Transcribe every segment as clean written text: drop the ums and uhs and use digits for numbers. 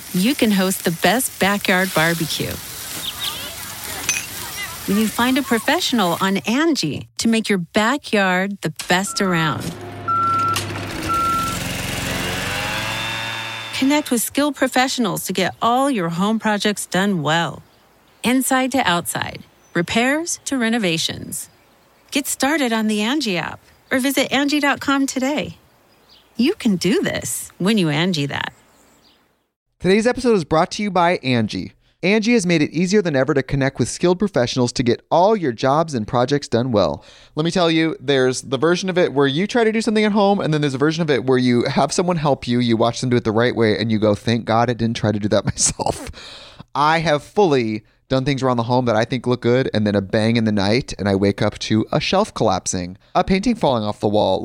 you can host the best backyard barbecue. When you find a professional on Angie to make your backyard the best around. Connect with skilled professionals to get all your home projects done well. Inside to outside, repairs to renovations. Get started on the Angie app or visit Angie.com today. You can do this when you Angie that. Today's episode is brought to you by Angie. Angie has made it easier than ever to connect with skilled professionals to get all your jobs and projects done well. Let me tell you, there's the version of it where you try to do something at home, and then there's a version of it where you have someone help you, you watch them do it the right way, and you go, thank God I didn't try to do that myself. I have fully done things around the home that I think look good, and then a bang in the night, and I wake up to a shelf collapsing, a painting falling off the wall.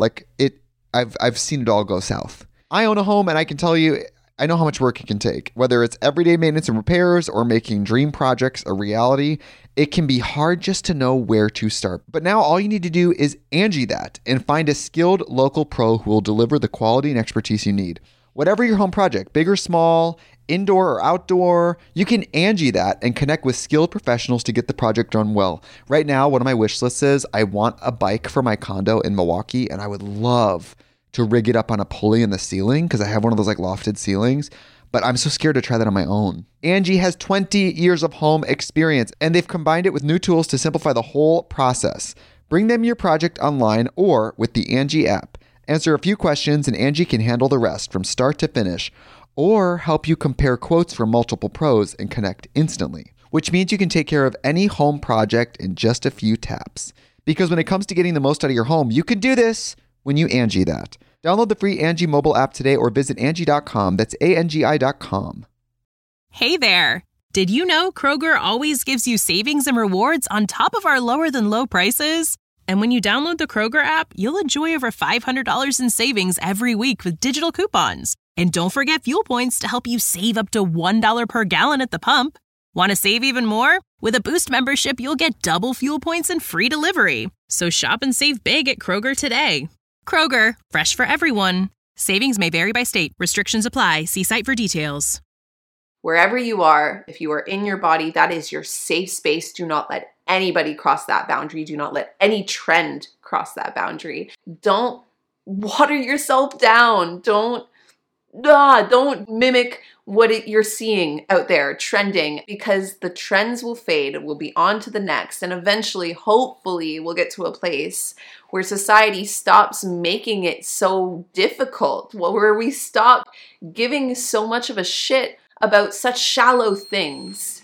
I've seen it all go south. I own a home, and I can tell you, I know how much work it can take. Whether it's everyday maintenance and repairs or making dream projects a reality, it can be hard just to know where to start. But now all you need to do is Angie that and find a skilled local pro who will deliver the quality and expertise you need. Whatever your home project, big or small, indoor or outdoor, you can Angie that and connect with skilled professionals to get the project done well. Right now, one of my wish lists is I want a bike for my condo in Milwaukee, and I would love to rig it up on a pulley in the ceiling because I have one of those like lofted ceilings, but I'm so scared to try that on my own. Angie has 20 years of home experience, and they've combined it with new tools to simplify the whole process. Bring them your project online or with the Angie app. Answer a few questions and Angie can handle the rest from start to finish, or help you compare quotes from multiple pros and connect instantly, which means you can take care of any home project in just a few taps. Because when it comes to getting the most out of your home, you can do this when you Angie that. Download the free Angie mobile app today or visit Angie.com. That's ANGI.com. Hey there. Did you know Kroger always gives you savings and rewards on top of our lower than low prices? And when you download the Kroger app, you'll enjoy over $500 in savings every week with digital coupons. And don't forget fuel points to help you save up to $1 per gallon at the pump. Want to save even more? With a Boost membership, you'll get double fuel points and free delivery. So shop and save big at Kroger today. Kroger, fresh for everyone. Savings may vary by state. Restrictions apply. See site for details. Wherever you are, if you are in your body, that is your safe space. Do not let anybody cross that boundary. Do not let any trend cross that boundary. Don't water yourself down. Don't mimic what you're seeing out there trending, because the trends will fade. We'll be on to the next. And eventually, hopefully, we'll get to a place where society stops making it so difficult, where we stop giving so much of a shit about such shallow things.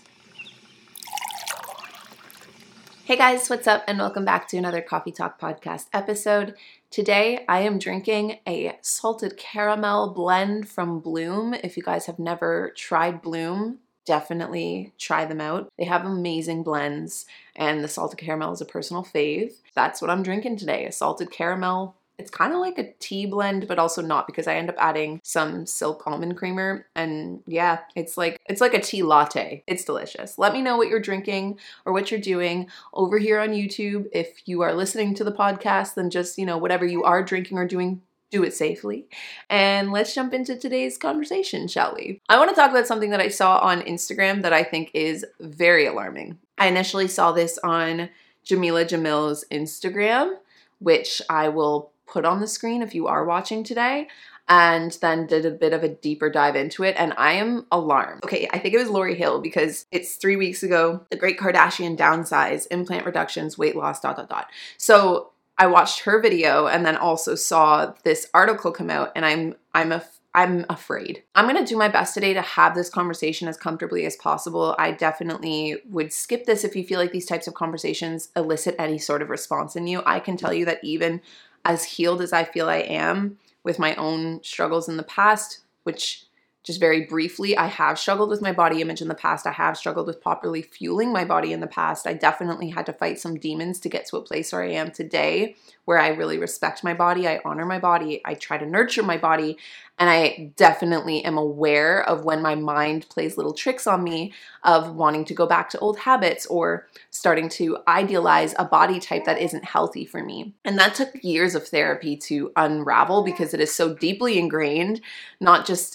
Hey guys, what's up? And welcome back to another Coffee Talk podcast episode. Today, I am drinking a salted caramel blend from Bloom. If you guys have never tried Bloom, definitely try them out. They have amazing blends, and the salted caramel is a personal fave. That's what I'm drinking today, a salted caramel. It's kind of like a tea blend, but also not, because I end up adding some silk almond creamer, and yeah, it's like a tea latte. It's delicious. Let me know what you're drinking or what you're doing over here on YouTube. If you are listening to the podcast, then just, whatever you are drinking or doing, do it safely. And let's jump into today's conversation, shall we? I want to talk about something that I saw on Instagram that I think is very alarming. I initially saw this on Jamila Jamil's Instagram, which I will put on the screen if you are watching today, and then did a bit of a deeper dive into it, and I am alarmed. Okay, I think it was Lauryn Hill, because it's 3 weeks ago, the Great Kardashian downsize, implant reductions, weight loss, ... So I watched her video and then also saw this article come out, and I'm afraid. I'm going to do my best today to have this conversation as comfortably as possible. I definitely would skip this if you feel like these types of conversations elicit any sort of response in you. I can tell you that even as healed as I feel I am with my own struggles in the past, which just very briefly, I have struggled with my body image in the past. I have struggled with properly fueling my body in the past. I definitely had to fight some demons to get to a place where I am today, where I really respect my body. I honor my body. I try to nurture my body. And I definitely am aware of when my mind plays little tricks on me of wanting to go back to old habits or starting to idealize a body type that isn't healthy for me. And that took years of therapy to unravel, because it is so deeply ingrained, not just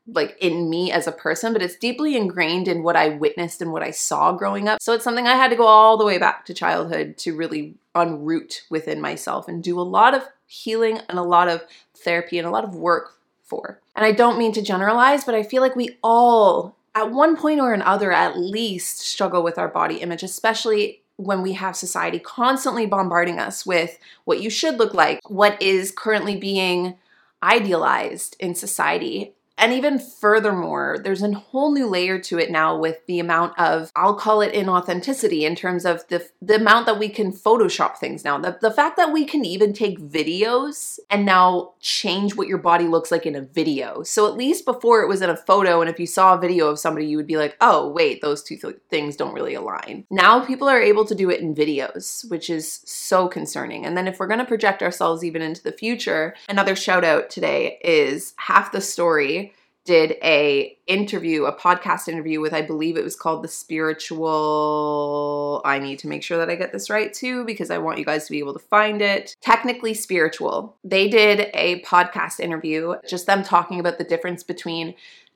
like in me as a person, but it's deeply ingrained in what I witnessed and what I saw growing up. So it's something I had to go all the way back to childhood to really unroot within myself and do a lot of healing and a lot of therapy and a lot of work for. And I don't mean to generalize, but I feel like we all, at one point or another, at least struggle with our body image, especially when we have society constantly bombarding us with what you should look like, what is currently being idealized in society. And even furthermore, there's a whole new layer to it now with the amount of, I'll call it inauthenticity in terms of the amount that we can Photoshop things now. The fact that we can even take videos and now change what your body looks like in a video. So at least before it was in a photo, and if you saw a video of somebody, you would be like, oh, wait, those two things don't really align. Now people are able to do it in videos, which is so concerning. And then if we're going to project ourselves even into the future, another shout out today is Half the Story did a podcast interview with, I believe it was called The Spiritual, I need to make sure that I get this right too, because I want you guys to be able to find it. Technically Spiritual. They did a podcast interview, just them talking about the difference between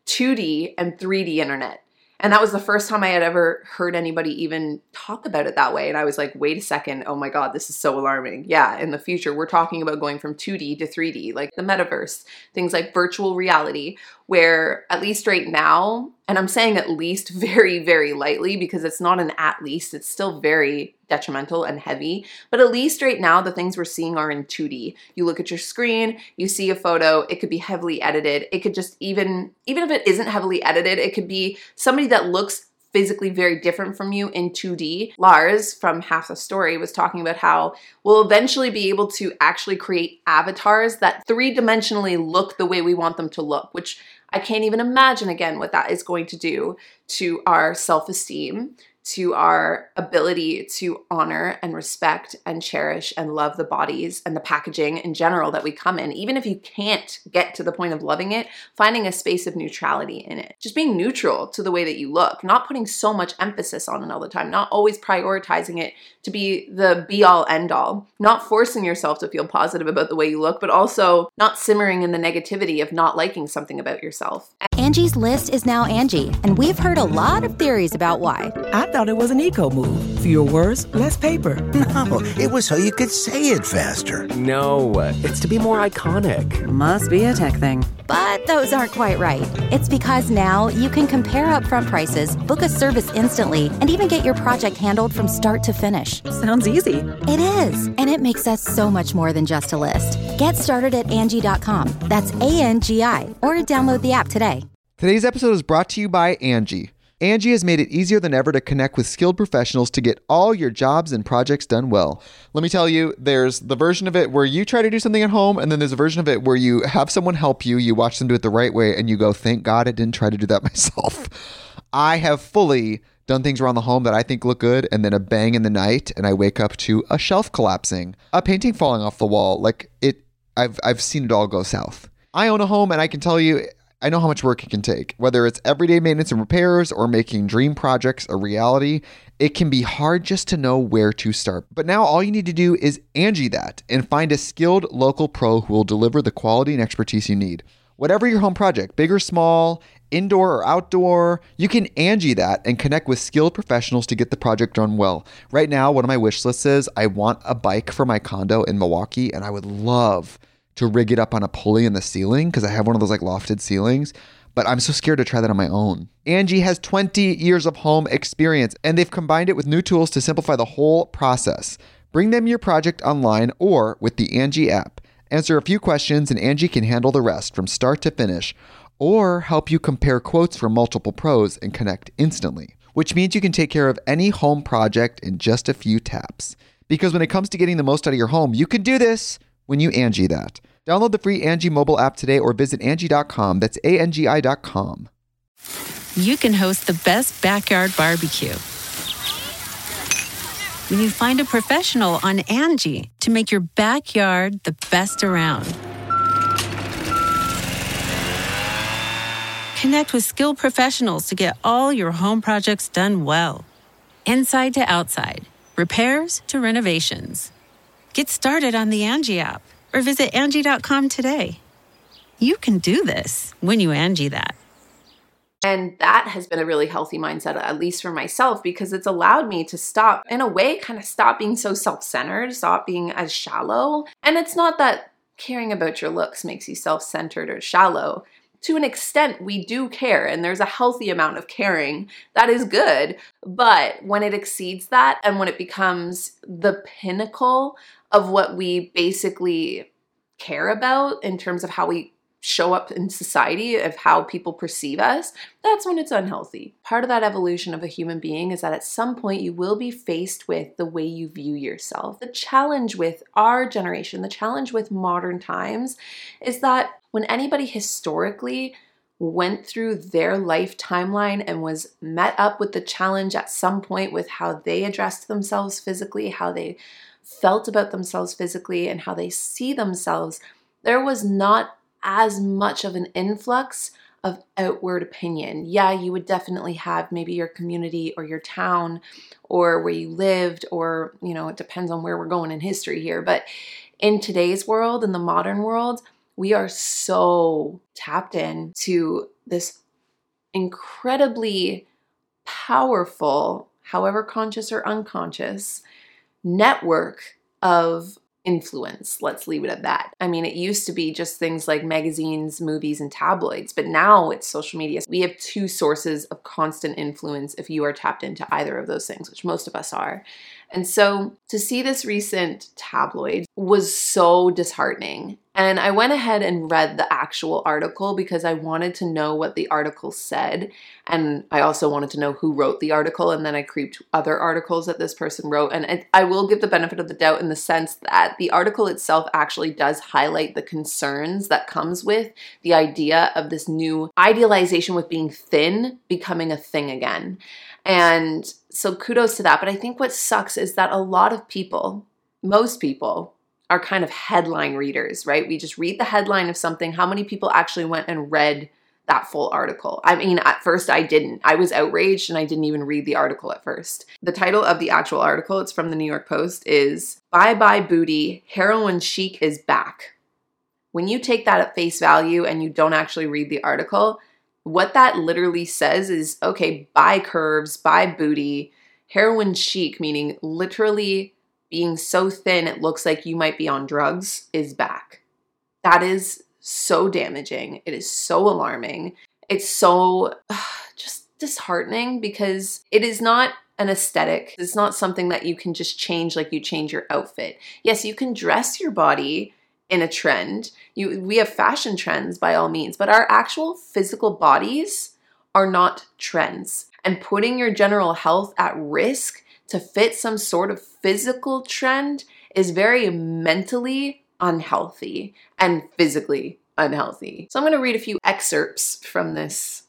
2D and 3D internet. And that was the first time I had ever heard anybody even talk about it that way. And I was like, wait a second, oh my God, this is so alarming. Yeah, in the future, we're talking about going from 2D to 3D, like the metaverse, things like virtual reality, where at least right now, and I'm saying at least very, very lightly because it's not an at least, it's still very detrimental and heavy, but at least right now, the things we're seeing are in 2D. You look at your screen, you see a photo, it could be heavily edited. It could just even if it isn't heavily edited, it could be somebody that looks physically very different from you in 2D. Lars from Half the Story was talking about how we'll eventually be able to actually create avatars that 3-dimensionally look the way we want them to look, which I can't even imagine again what that is going to do to our self-esteem, to our ability to honor and respect and cherish and love the bodies and the packaging in general that we come in. Even if you can't get to the point of loving it, finding a space of neutrality in it. Just being neutral to the way that you look, not putting so much emphasis on it all the time, not always prioritizing it to be the be-all, end-all, not forcing yourself to feel positive about the way you look, but also not simmering in the negativity of not liking something about yourself. Angie's List is now Angie, and we've heard a lot of theories about why. I thought it was an eco move. Fewer words, less paper. No, it was so you could say it faster. No, it's to be more iconic. Must be a tech thing. But those aren't quite right. It's because now you can compare upfront prices, book a service instantly, and even get your project handled from start to finish. Sounds easy. It is, and it makes us so much more than just a list. Get started at Angie.com. That's ANGI, or download the app today. Today's episode is brought to you by Angie. Angie has made it easier than ever to connect with skilled professionals to get all your jobs and projects done well. Let me tell you, there's the version of it where you try to do something at home, and then there's a version of it where you have someone help you, you watch them do it the right way, and you go, thank God I didn't try to do that myself. I have fully done things around the home that I think look good, and then a bang in the night, and I wake up to a shelf collapsing, a painting falling off the wall. I've seen it all go south. I own a home, and I can tell you, I know how much work it can take. Whether it's everyday maintenance and repairs or making dream projects a reality, it can be hard just to know where to start. But now all you need to do is Angie that and find a skilled local pro who will deliver the quality and expertise you need. Whatever your home project, big or small, indoor or outdoor, you can Angie that and connect with skilled professionals to get the project done well. Right now, one of my wish lists is I want a bike for my condo in Milwaukee, and I would love to rig it up on a pulley in the ceiling because I have one of those like lofted ceilings, but I'm so scared to try that on my own. Angie has 20 years of home experience, and they've combined it with new tools to simplify the whole process. Bring them your project online or with the Angie app. Answer a few questions and Angie can handle the rest from start to finish, or help you compare quotes from multiple pros and connect instantly, which means you can take care of any home project in just a few taps. Because when it comes to getting the most out of your home, you can do this when you Angie that. Download the free Angie mobile app today or visit Angie.com. That's ANGI.com. You can host the best backyard barbecue when you find a professional on Angie to make your backyard the best around. Connect with skilled professionals to get all your home projects done well. Inside to outside, repairs to renovations. Get started on the Angie app or visit Angie.com today. You can do this when you Angie that. And that has been a really healthy mindset, at least for myself, because it's allowed me to stop, in a way, kind of stop being so self-centered, stop being as shallow. And it's not that caring about your looks makes you self-centered or shallow. To an extent, we do care, and there's a healthy amount of caring that is good. But when it exceeds that, and when it becomes the pinnacle of what we basically care about in terms of how we show up in society, of how people perceive us, that's when it's unhealthy. Part of that evolution of a human being is that at some point you will be faced with the way you view yourself. The challenge with our generation, the challenge with modern times, is that when anybody historically went through their life timeline and was met up with the challenge at some point with how they addressed themselves physically, how they felt about themselves physically, and how they see themselves, there was not as much of an influx of outward opinion. Yeah, you would definitely have maybe your community or your town or where you lived, or, it depends on where we're going in history here. But in today's world, in the modern world, we are so tapped into this incredibly powerful, however conscious or unconscious, network of influence. Let's leave it at that. I mean, it used to be just things like magazines, movies, and tabloids, but now it's social media. We have two sources of constant influence if you are tapped into either of those things, which most of us are. And so to see this recent tabloid was so disheartening. And I went ahead and read the actual article because I wanted to know what the article said. And I also wanted to know who wrote the article. And then I creeped other articles that this person wrote. And I will give the benefit of the doubt in the sense that the article itself actually does highlight the concerns that comes with the idea of this new idealization with being thin becoming a thing again. And so kudos to that. But I think what sucks is that a lot of people, most people, are kind of headline readers, right? We just read the headline of something. How many people actually went and read that full article? I mean, at first I didn't. I was outraged and I didn't even read the article at first. The title of the actual article, it's from the New York Post, is "Bye Bye Booty, Heroin Chic is Back." When you take that at face value and you don't actually read the article, what that literally says is, okay, bye curves, bye booty, heroin chic, meaning literally being so thin it looks like you might be on drugs, is back. That is so damaging. It is so alarming. It's so just disheartening because it is not an aesthetic. It's not something that you can just change like you change your outfit. Yes, you can dress your body in a trend. We have fashion trends by all means, but our actual physical bodies are not trends. And putting your general health at risk to fit some sort of physical trend is very mentally unhealthy and physically unhealthy. So I'm going to read a few excerpts from this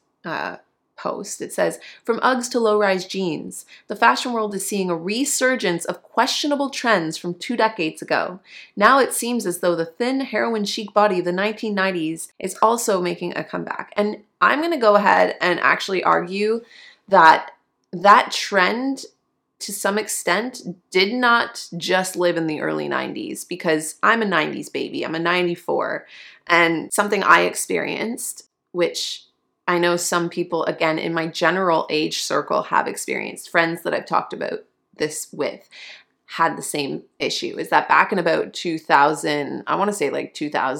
post. It says, "From Uggs to low-rise jeans, the fashion world is seeing a resurgence of questionable trends from 2 decades ago. Now it seems as though the thin, heroin chic body of the 1990s is also making a comeback." And I'm going to go ahead and actually argue that that trend, to some extent, did not just live in the early 90s, because I'm a 90s baby. I'm a 94. And something I experienced, which I know some people, again, in my general age circle have experienced, friends that I've talked about this with, had the same issue, is that back in about 2000, I want to say like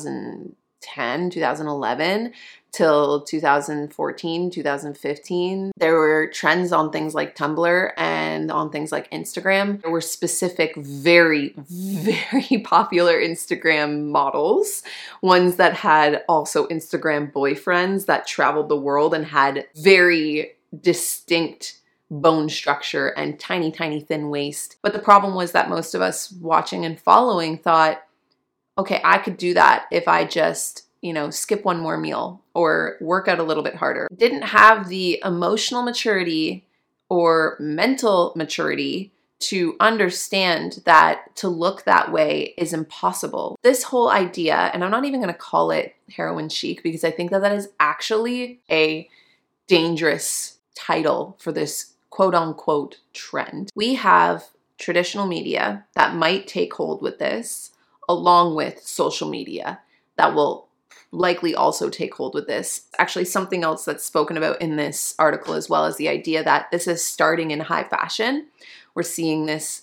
2010, 2011, till 2014, 2015, there were trends on things like Tumblr and on things like Instagram. There were specific, very, very popular Instagram models, ones that had also Instagram boyfriends that traveled the world and had very distinct bone structure and tiny, tiny thin waist. But the problem was that most of us watching and following thought, okay, I could do that if I just skip one more meal or work out a little bit harder. Didn't have the emotional maturity or mental maturity to understand that to look that way is impossible. This whole idea, and I'm not even going to call it heroin chic because I think that is actually a dangerous title for this quote unquote trend. We have traditional media that might take hold with this, along with social media that will likely also take hold with this. Actually, something else that's spoken about in this article as well is the idea that this is starting in high fashion. We're seeing this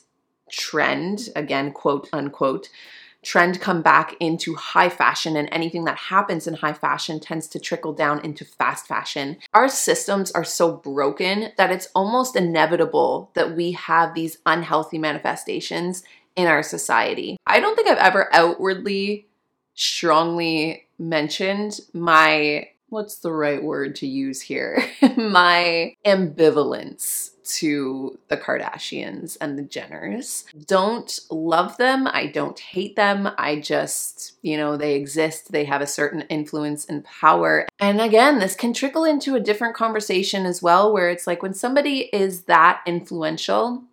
trend, again, quote unquote, trend come back into high fashion, and anything that happens in high fashion tends to trickle down into fast fashion. Our systems are so broken that it's almost inevitable that we have these unhealthy manifestations in our society. I don't think I've ever outwardly strongly mentioned my, what's the right word to use here? My ambivalence to the Kardashians and the Jenners. Don't love them. I don't hate them. I just, they exist. They have a certain influence and power. And again, this can trickle into a different conversation as well, where it's like when somebody is that influential,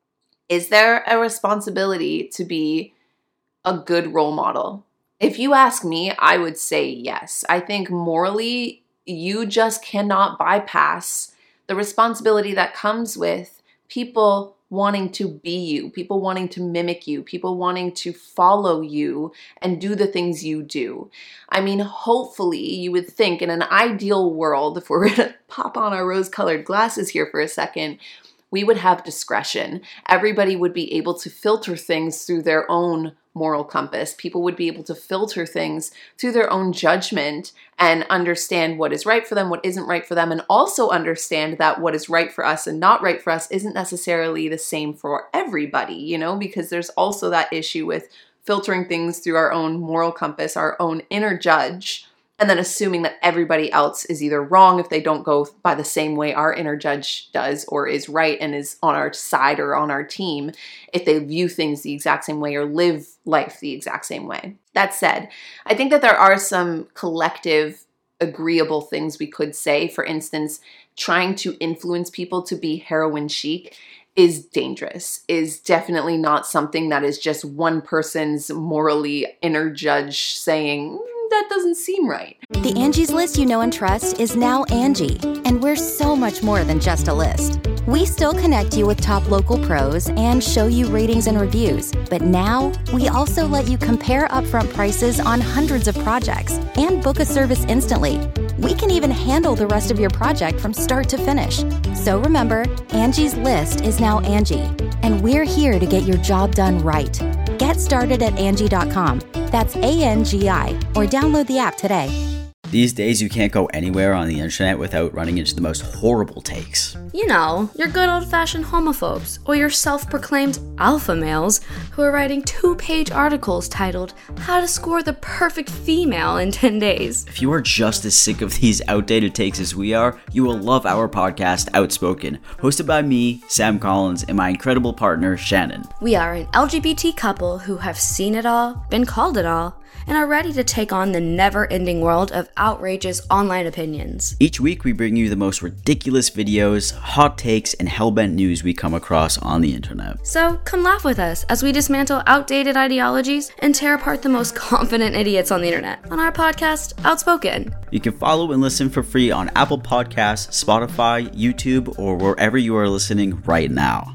is there a responsibility to be a good role model? If you ask me, I would say yes. I think morally, you just cannot bypass the responsibility that comes with people wanting to be you, people wanting to mimic you, people wanting to follow you and do the things you do. I mean, hopefully you would think in an ideal world, if we're gonna pop on our rose-colored glasses here for a second, we would have discretion. Everybody would be able to filter things through their own moral compass. People would be able to filter things through their own judgment and understand what is right for them, what isn't right for them, and also understand that what is right for us and not right for us isn't necessarily the same for everybody, because there's also that issue with filtering things through our own moral compass, our own inner judge, and then assuming that everybody else is either wrong if they don't go by the same way our inner judge does, or is right and is on our side or on our team if they view things the exact same way or live life the exact same way. That said, I think that there are some collective agreeable things we could say. For instance, trying to influence people to be heroin chic is dangerous, is definitely not something that is just one person's morally inner judge saying, that doesn't seem right. The Angie's List you know and trust is now Angie, and we're so much more than just a list. We still connect you with top local pros and show you ratings and reviews, but now we also let you compare upfront prices on hundreds of projects and book a service instantly. We can even handle the rest of your project from start to finish. So remember, Angie's List is now Angie, and we're here to get your job done right. Get started at Angie.com. That's ANGI, or download the app today. These days, you can't go anywhere on the internet without running into the most horrible takes. You know, your good old-fashioned homophobes, or your self-proclaimed alpha males who are writing 2-page articles titled, How to Score the Perfect Female in 10 Days. If you are just as sick of these outdated takes as we are, you will love our podcast, Outspoken, hosted by me, Sam Collins, and my incredible partner, Shannon. We are an LGBT couple who have seen it all, been called it all, and are ready to take on the never-ending world of outrageous online opinions. Each week, we bring you the most ridiculous videos, hot takes, and hellbent news we come across on the internet. So come laugh with us as we dismantle outdated ideologies and tear apart the most confident idiots on the internet on our podcast, Outspoken. You can follow and listen for free on Apple Podcasts, Spotify, YouTube, or wherever you are listening right now.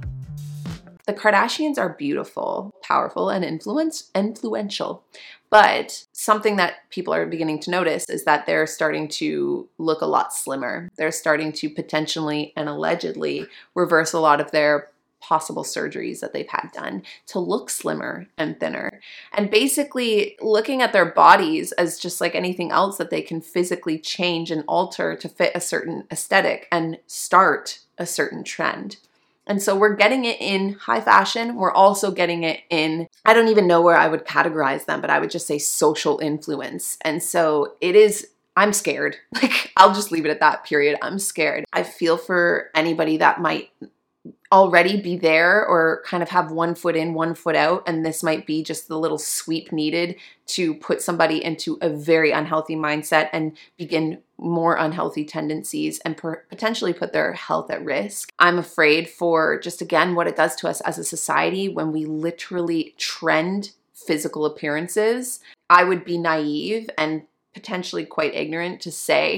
The Kardashians are beautiful, powerful, and influential. But something that people are beginning to notice is that they're starting to look a lot slimmer. They're starting to potentially and allegedly reverse a lot of their possible surgeries that they've had done to look slimmer and thinner. And basically looking at their bodies as just like anything else that they can physically change and alter to fit a certain aesthetic and start a certain trend. And so we're getting it in high fashion. We're also getting it in, I don't even know where I would categorize them, but I would just say social influence. And so it is, I'm scared. Like, I'll just leave it at that, period. I'm scared. I feel for anybody that might already be there or kind of have one foot in, one foot out. And this might be just the little sweep needed to put somebody into a very unhealthy mindset and begin more unhealthy tendencies and potentially put their health at risk. I'm afraid for just, again, what it does to us as a society when we literally trend physical appearances. I would be naive and potentially quite ignorant to say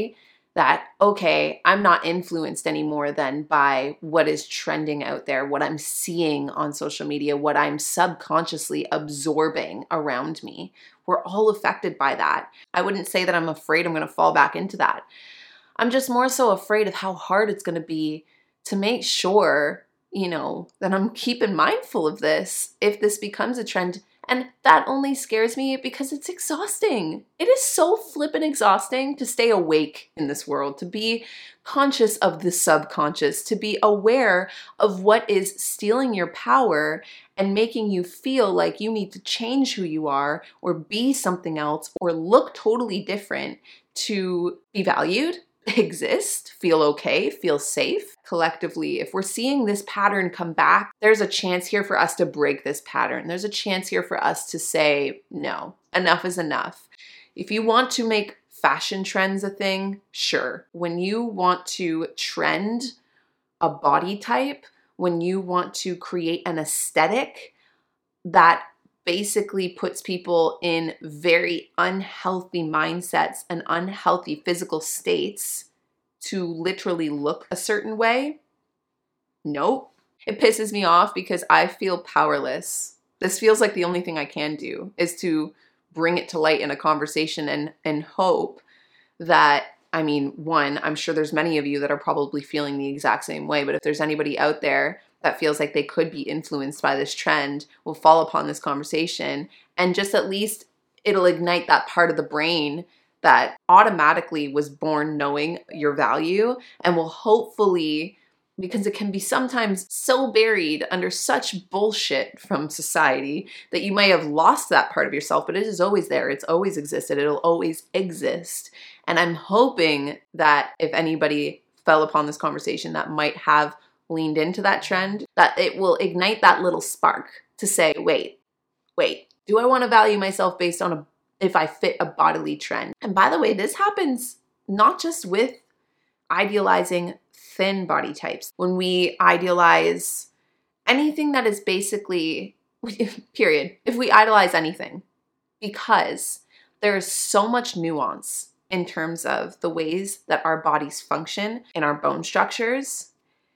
that, okay, I'm not influenced anymore then by what is trending out there, what I'm seeing on social media, what I'm subconsciously absorbing around me. We're all affected by that. I wouldn't say that I'm afraid I'm going to fall back into that. I'm just more so afraid of how hard it's going to be to make sure, that I'm keeping mindful of this if this becomes a trend. And that only scares me because it's exhausting. It is so flippin' exhausting to stay awake in this world, to be conscious of the subconscious, to be aware of what is stealing your power and making you feel like you need to change who you are or be something else or look totally different to be valued, exist, feel okay, feel safe. Collectively, if we're seeing this pattern come back, there's a chance here for us to break this pattern. There's a chance here for us to say, no, enough is enough. If you want to make fashion trends a thing, sure. When you want to trend a body type, when you want to create an aesthetic that basically puts people in very unhealthy mindsets and unhealthy physical states to literally look a certain way, nope. It pisses me off because I feel powerless. This feels like the only thing I can do is to bring it to light in a conversation and hope that, one, I'm sure there's many of you that are probably feeling the exact same way, but if there's anybody out there that feels like they could be influenced by this trend, will fall upon this conversation and just at least it'll ignite that part of the brain that automatically was born knowing your value and will hopefully, because it can be sometimes so buried under such bullshit from society that you may have lost that part of yourself, but it is always there. It's always existed. It'll always exist. And I'm hoping that if anybody fell upon this conversation that might have leaned into that trend, that it will ignite that little spark to say, wait, do I want to value myself based on if I fit a bodily trend? And by the way, this happens not just with idealizing thin body types. When we idealize anything that is basically, period, if we idolize anything, because there is so much nuance in terms of the ways that our bodies function in our bone structures,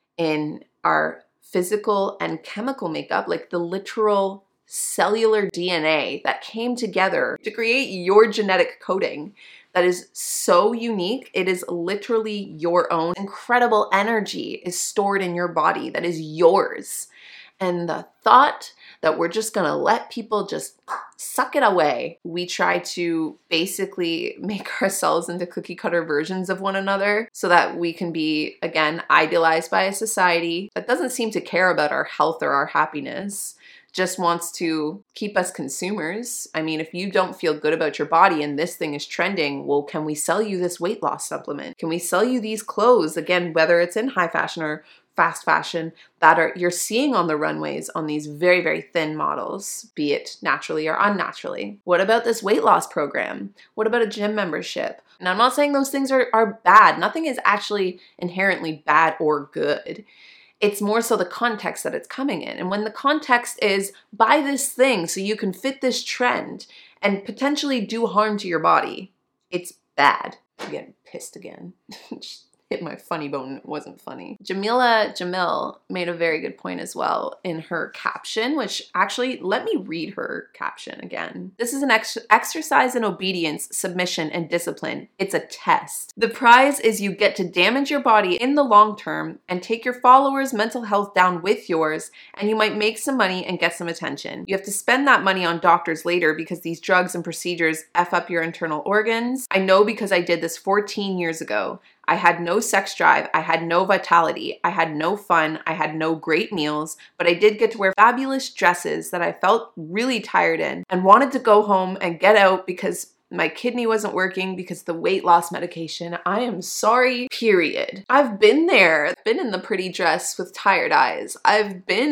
in our physical and chemical makeup, like the literal cellular DNA that came together to create your genetic coding that is so unique. It is literally your own. Incredible energy is stored in your body that is yours. And the thought that we're just gonna let people just suck it away. We try to basically make ourselves into cookie cutter versions of one another so that we can be, again, idealized by a society that doesn't seem to care about our health or our happiness, just wants to keep us consumers. If you don't feel good about your body and this thing is trending, well, can we sell you this weight loss supplement? Can we sell you these clothes? Again, whether it's in high fashion or fast fashion that you're seeing on the runways on these very, very thin models, be it naturally or unnaturally. What about this weight loss program? What about a gym membership? And I'm not saying those things are bad. Nothing is actually inherently bad or good. It's more so the context that it's coming in. And when the context is buy this thing so you can fit this trend and potentially do harm to your body, it's bad. I'm getting pissed again. Hit my funny bone. It wasn't funny. Jamila Jamil made a very good point as well in her caption, which actually, let me read her caption again. This is an exercise in obedience, submission, and discipline. It's a test. The prize is you get to damage your body in the long term and take your followers' mental health down with yours, and you might make some money and get some attention. You have to spend that money on doctors later because these drugs and procedures F up your internal organs. I know because I did this 14 years ago. I had no sex drive, I had no vitality, I had no fun, I had no great meals, but I did get to wear fabulous dresses that I felt really tired in and wanted to go home and get out because my kidney wasn't working because of the weight loss medication. I am sorry, period. I've been there. I've been in the pretty dress with tired eyes. I've been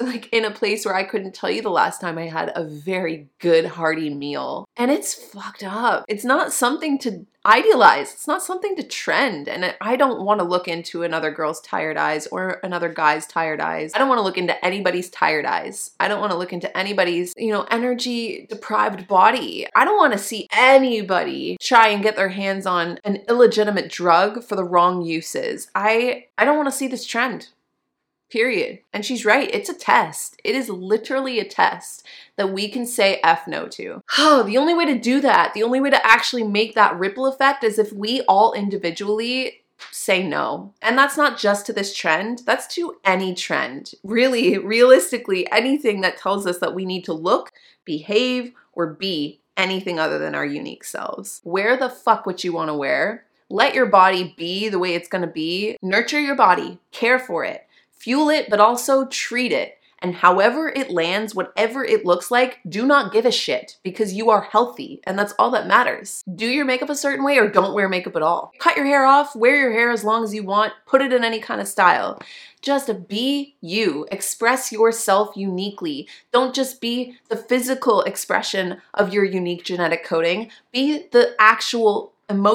like in a place where I couldn't tell you the last time I had a very good hearty meal. And it's fucked up. It's not something to idealize. It's not something to trend. And I don't want to look into another girl's tired eyes or another guy's tired eyes. I don't want to look into anybody's tired eyes. I don't want to look into anybody's, energy deprived body. I don't want to see anybody try and get their hands on an illegitimate drug for the wrong uses. I don't want to see this trend. Period. And she's right. It's a test. It is literally a test that we can say F no to. Oh, the only way to do that, the only way to actually make that ripple effect is if we all individually say no. And that's not just to this trend. That's to any trend. Really, realistically, anything that tells us that we need to look, behave, or be anything other than our unique selves. Wear the fuck what you want to wear. Let your body be the way it's going to be. Nurture your body. Care for it. Fuel it, but also treat it. And however it lands, whatever it looks like, do not give a shit because you are healthy and that's all that matters. Do your makeup a certain way or don't wear makeup at all. Cut your hair off, wear your hair as long as you want, put it in any kind of style. Just be you. Express yourself uniquely. Don't just be the physical expression of your unique genetic coding. Be the actual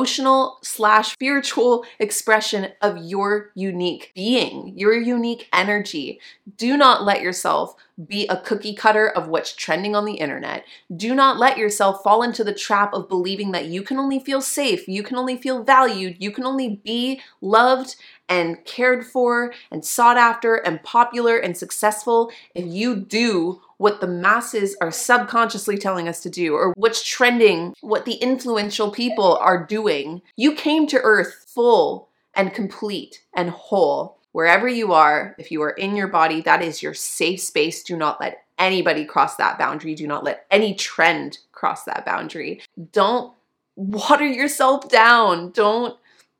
emotional/spiritual expression of your unique being, your unique energy. Do not let yourself be a cookie cutter of what's trending on the internet. Do not let yourself fall into the trap of believing that you can only feel safe, you can only feel valued, you can only be loved and cared for and sought after and popular and successful if you do what the masses are subconsciously telling us to do, or what's trending, what the influential people are doing. You came to Earth full and complete and whole. Wherever you are, if you are in your body, that is your safe space. Do not let anybody cross that boundary. Do not let any trend cross that boundary. Don't water yourself down. Don't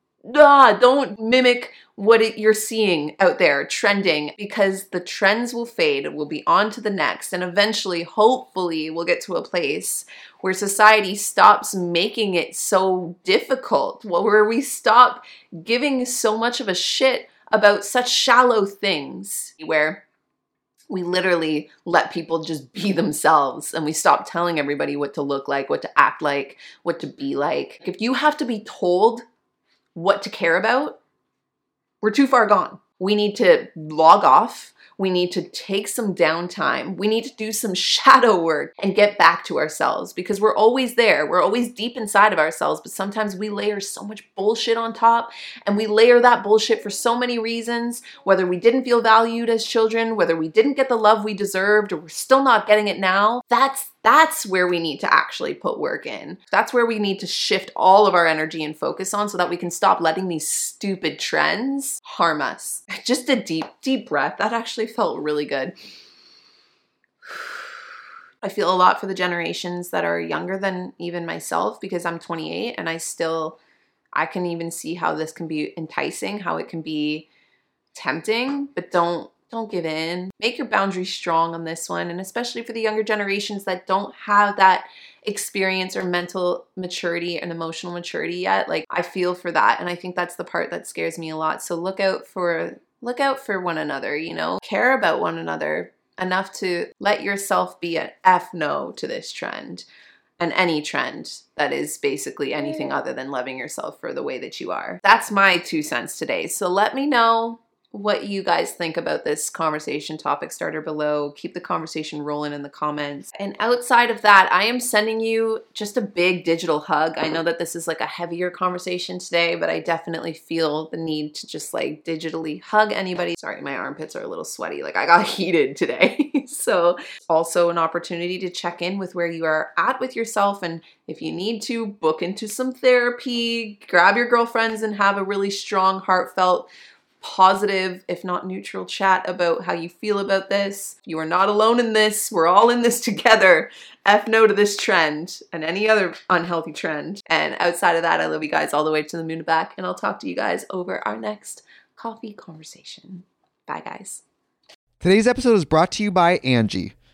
mimic what you're seeing out there trending, because the trends will fade. We'll be on to the next. And eventually, hopefully, we'll get to a place where society stops making it so difficult, where we stop giving so much of a shit about such shallow things, where we literally let people just be themselves and we stop telling everybody what to look like, what to act like, what to be like. If you have to be told what to care about, we're too far gone. We need to log off. We need to take some downtime. We need to do some shadow work and get back to ourselves, because we're always there. We're always deep inside of ourselves, but sometimes we layer so much bullshit on top, and we layer that bullshit for so many reasons, whether we didn't feel valued as children, whether we didn't get the love we deserved, or we're still not getting it now. That's where we need to actually put work in. That's where we need to shift all of our energy and focus on, so that we can stop letting these stupid trends harm us. Just a deep breath. That actually felt really good. I feel a lot for the generations that are younger than even myself, because I'm 28 and I can even see how this can be enticing, how it can be tempting, but don't give in. Make your boundaries strong on this one. And especially for the younger generations that don't have that experience or mental maturity and emotional maturity yet. Like, I feel for that. And I think that's the part that scares me a lot. So look out for one another, care about one another enough to let yourself be an F no to this trend, and any trend that is basically anything other than loving yourself for the way that you are. That's my 2 cents today. So let me know what you guys think about this conversation topic starter below. Keep the conversation rolling in the comments. And outside of that, I am sending you just a big digital hug. I know that this is like a heavier conversation today, but I definitely feel the need to just like digitally hug anybody. Sorry, my armpits are a little sweaty. Like, I got heated today. So also an opportunity to check in with where you are at with yourself. And if you need to, book into some therapy, grab your girlfriends and have a really strong, heartfelt, positive, if not neutral, chat about how you feel about this. You are not alone in this. We're all in this together. F no to this trend and any other unhealthy trend. And outside of that, I love you guys all the way to the moon and back, and I'll talk to you guys over our next coffee conversation. Bye, guys. Today's episode is brought to you by Angie.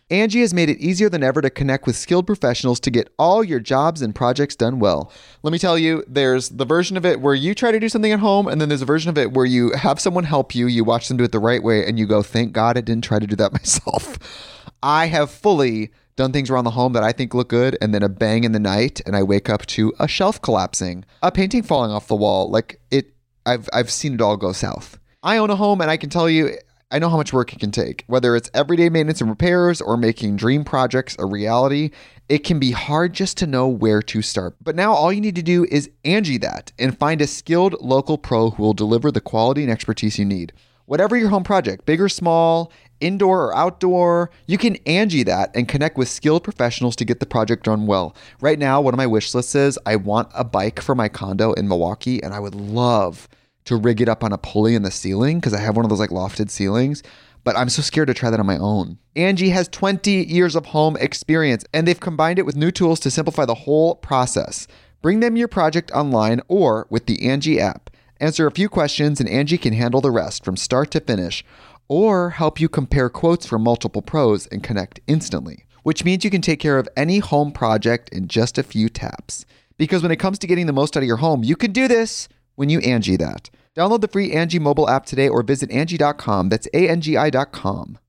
Angie has made it easier than ever to connect with skilled professionals to get all your jobs and projects done well. Let me tell you, there's the version of it where you try to do something at home, and then there's a version of it where you have someone help you, you watch them do it the right way, and you go, thank God I didn't try to do that myself. I have fully done things around the home that I think look good, and then a bang in the night, and I wake up to a shelf collapsing, a painting falling off the wall. I've seen it all go south. I own a home, and I can tell you, I know how much work it can take. Whether it's everyday maintenance and repairs or making dream projects a reality, it can be hard just to know where to start. But now all you need to do is Angie that and find a skilled local pro who will deliver the quality and expertise you need. Whatever your home project, big or small, indoor or outdoor, you can Angie that and connect with skilled professionals to get the project done well. Right now, one of my wish lists is I want a bike for my condo in Milwaukee, and I would love to rig it up on a pulley in the ceiling because I have one of those like lofted ceilings, but I'm so scared to try that on my own. Angie has 20 years of home experience, and they've combined it with new tools to simplify the whole process. Bring them your project online or with the Angie app. Answer a few questions and Angie can handle the rest from start to finish, or help you compare quotes from multiple pros and connect instantly, which means you can take care of any home project in just a few taps. Because when it comes to getting the most out of your home, you can do this when you Angie that. Download the free Angie mobile app today or visit Angie.com. That's ANGI.com.